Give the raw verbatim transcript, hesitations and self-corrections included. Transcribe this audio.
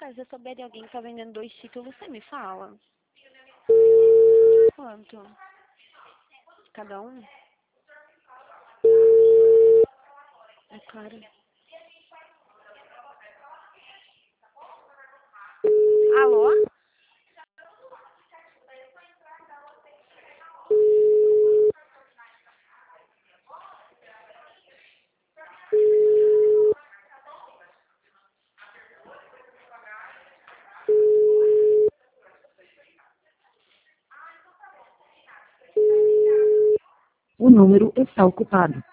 caso eu souber de alguém que tá vendendo dois títulos, você me fala? Quanto? Cada um? É caro. Alô? O número está ocupado.